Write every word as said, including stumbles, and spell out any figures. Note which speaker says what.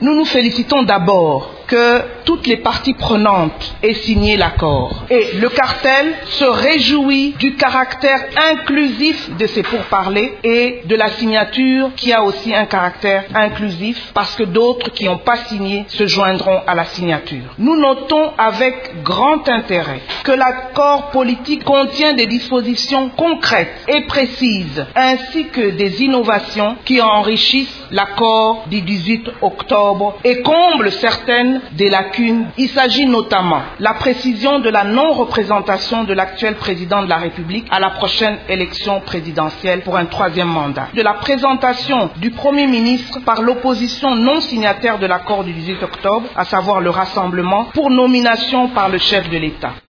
Speaker 1: Nous nous félicitons d'abord que toutes les parties prenantes aient signé l'accord. Et le cartel se réjouit du caractère inclusif de ces pourparlers et de la signature qui a aussi un caractère inclusif parce que d'autres qui n'ont pas signé se joindront à la signature. Nous notons avec grand intérêt que l'accord politique contient des dispositions concrètes et précises ainsi que des innovations qui enrichissent l'accord du dix-huit octobre et comblent certaines des lacunes. Il s'agit notamment de la précision de la non-représentation de l'actuel président de la République à la prochaine élection présidentielle pour un troisième mandat, de la présentation du Premier ministre par l'opposition non signataire de l'accord du dix-huit octobre, à savoir le Rassemblement, pour nomination par le chef de l'État.